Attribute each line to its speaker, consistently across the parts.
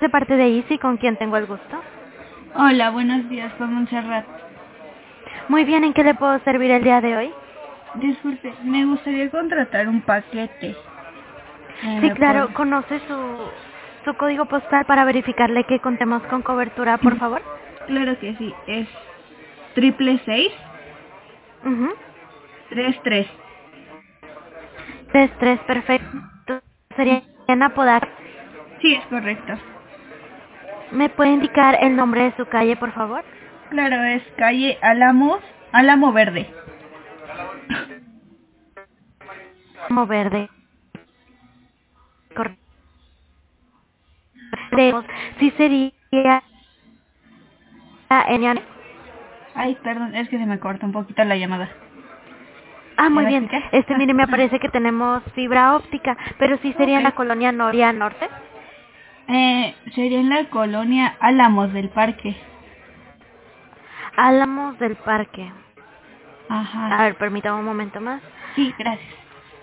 Speaker 1: de parte de Easy, ¿con quién tengo el gusto?
Speaker 2: Hola, buenos días, con Montserrat.
Speaker 1: Muy bien, ¿en qué le puedo servir el día de hoy?
Speaker 2: Disculpe, me gustaría contratar un paquete.
Speaker 1: Sí,
Speaker 2: ¿Me
Speaker 1: claro,
Speaker 2: puede?
Speaker 1: ¿conoce su código postal para verificarle que contemos con cobertura, por favor?
Speaker 2: Claro que sí, es triple seis
Speaker 1: Mhm.
Speaker 2: tres tres.
Speaker 1: 33, perfecto. Sería en Apodaca.
Speaker 2: Sí, es correcto.
Speaker 1: ¿Me puede indicar el nombre de su calle, por favor?
Speaker 2: Claro, es calle Álamo Verde.
Speaker 1: Como verde. Correcto. Sí sería en...
Speaker 2: Ay, perdón, es que se me corta un poquito la llamada.
Speaker 1: Ah,
Speaker 2: ¿Ya
Speaker 1: muy
Speaker 2: me
Speaker 1: bien.
Speaker 2: escucha?
Speaker 1: Mire, me parece que tenemos fibra óptica, pero sí sería
Speaker 2: Ok.
Speaker 1: en la colonia Noria Norte.
Speaker 2: Sería en la colonia Álamos del Parque.
Speaker 1: Álamos del Parque.
Speaker 2: Ajá.
Speaker 1: A ver, permítame un momento más.
Speaker 2: Sí, gracias.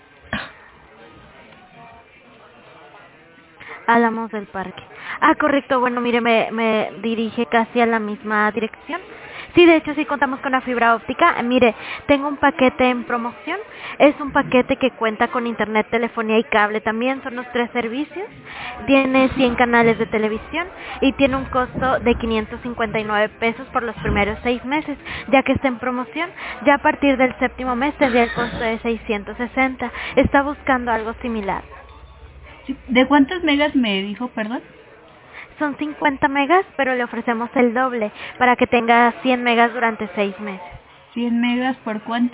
Speaker 1: Álamos del Parque. Ah, correcto. Bueno, mire, me dirige casi a la misma dirección. Sí, de hecho, sí contamos con la fibra óptica. Mire, tengo un paquete en promoción. Es un paquete que cuenta con internet, telefonía y cable también. Son los tres servicios. Tiene 100 canales de televisión y tiene un costo de 559 pesos por los primeros 6 meses, ya que está en promoción. Ya a partir del séptimo mes tendría el costo de 660. Está buscando algo similar.
Speaker 2: Sí, ¿de cuántos megas me dijo, perdón?
Speaker 1: Son 50 megas, pero le ofrecemos el doble para que tenga 100 megas durante 6 meses.
Speaker 2: 100 megas por cuánto?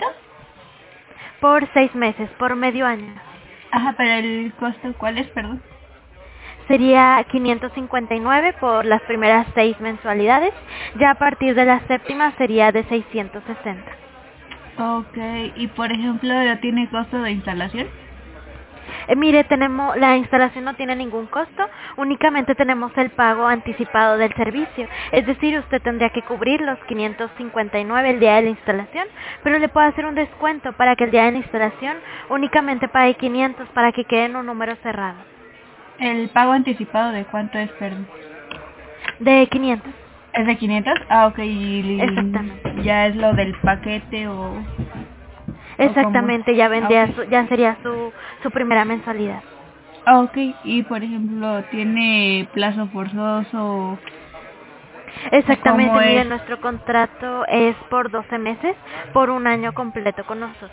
Speaker 1: Por 6 meses, por medio año.
Speaker 2: Ajá, pero el costo, ¿cuál es, perdón?
Speaker 1: Sería 559 por las primeras 6 mensualidades. Ya a partir de la séptima sería de 660.
Speaker 2: Ok, y por ejemplo, ¿no tiene costo de instalación?
Speaker 1: Mire, la instalación no tiene ningún costo, únicamente tenemos el pago anticipado del servicio. Es decir, usted tendría que cubrir los 559 el día de la instalación, pero le puedo hacer un descuento para que el día de la instalación únicamente pague 500 para que quede en un número cerrado.
Speaker 2: ¿El pago anticipado de cuánto es, perdón?
Speaker 1: De 500,
Speaker 2: ¿Es de 500? Ah, ok, y
Speaker 1: exactamente.
Speaker 2: ya es lo del paquete o cómo es.
Speaker 1: Exactamente, ya
Speaker 2: Ah, ok.
Speaker 1: vendría ya sería su primera mensualidad.
Speaker 2: Ah, ok, y por ejemplo, ¿tiene plazo forzoso o
Speaker 1: Exactamente,
Speaker 2: cómo
Speaker 1: mire,
Speaker 2: es?
Speaker 1: nuestro contrato es por 12 meses, por un año completo con nosotros.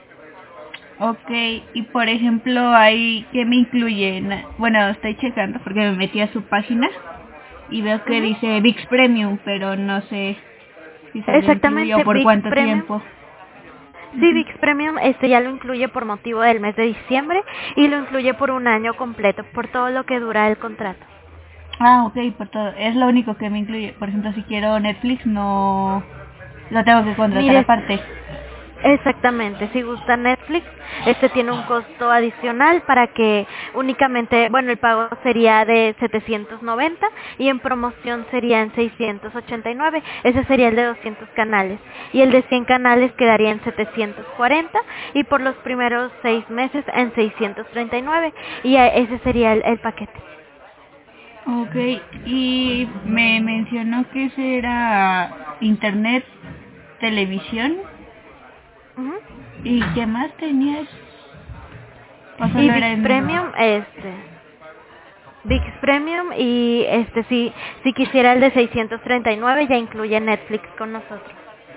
Speaker 2: Ok, y por ejemplo, ahí, ¿qué me incluye? Bueno, estoy checando porque me metí a su página y veo que
Speaker 1: Ujú.
Speaker 2: dice VIX Premium, pero no sé si se lo incluye o
Speaker 1: Exactamente,
Speaker 2: por
Speaker 1: VIX
Speaker 2: cuánto
Speaker 1: Premium.
Speaker 2: tiempo.
Speaker 1: Sí,
Speaker 2: Ujú.
Speaker 1: VIX Premium ya lo incluye por motivo del mes de diciembre y lo incluye por un año completo, por todo lo que dura el contrato.
Speaker 2: Ah, ok, por todo. Es lo único que me incluye. Por ejemplo, si quiero Netflix, no lo tengo que contratar
Speaker 1: Mire,
Speaker 2: aparte.
Speaker 1: exactamente, si gusta Netflix, tiene un costo adicional para que únicamente, bueno, el pago sería de 790 y en promoción sería en 689. Ese sería el de 200 canales y el de 100 canales quedaría en 740 y por los primeros 6 meses en 639 y ese sería el paquete.
Speaker 2: Ok, y me mencionó que ese era internet, televisión,
Speaker 1: Ujú.
Speaker 2: ¿y qué más tenías? ¿O
Speaker 1: Y
Speaker 2: solo
Speaker 1: VIX
Speaker 2: era en uno?
Speaker 1: Premium, VIX Premium y si quisiera el de 639 ya incluye Netflix con nosotros.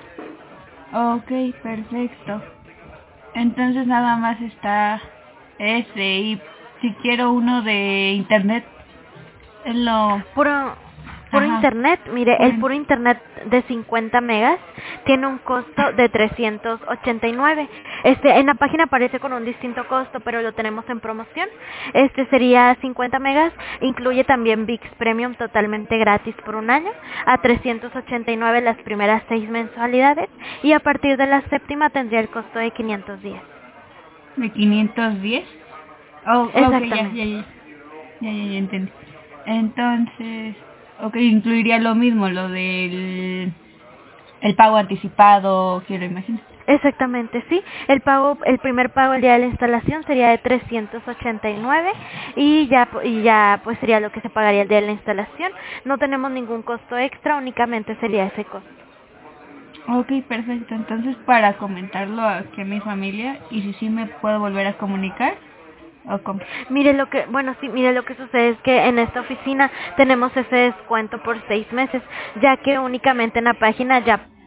Speaker 2: Ok, perfecto. Entonces nada más está ese, y si quiero uno de internet, es lo...
Speaker 1: Puro, puro
Speaker 2: Ajá,
Speaker 1: internet, mire,
Speaker 2: por
Speaker 1: el puro internet de 50 megas tiene un costo de 389. En la página aparece con un distinto costo, pero lo tenemos en promoción. Sería 50 megas, incluye también VIX Premium totalmente gratis por un año, a 389 las primeras 6 mensualidades y a partir de la séptima tendría el costo de 510.
Speaker 2: de 510. Oh, ok,
Speaker 1: Exactamente.
Speaker 2: ya entendí. Entonces, ok, incluiría lo mismo, lo del el pago anticipado, quiero imaginar.
Speaker 1: Exactamente, sí. El primer pago el día de la instalación sería de 389 y ya pues sería lo que se pagaría el día de la instalación. No tenemos ningún costo extra, únicamente sería ese costo.
Speaker 2: Ok, perfecto. Entonces, para comentarlo aquí a mi familia, y si sí me puedo volver a comunicar, o cómo.
Speaker 1: Mire lo que sucede es que en esta oficina tenemos ese descuento por 6 meses, ya que únicamente en la página ya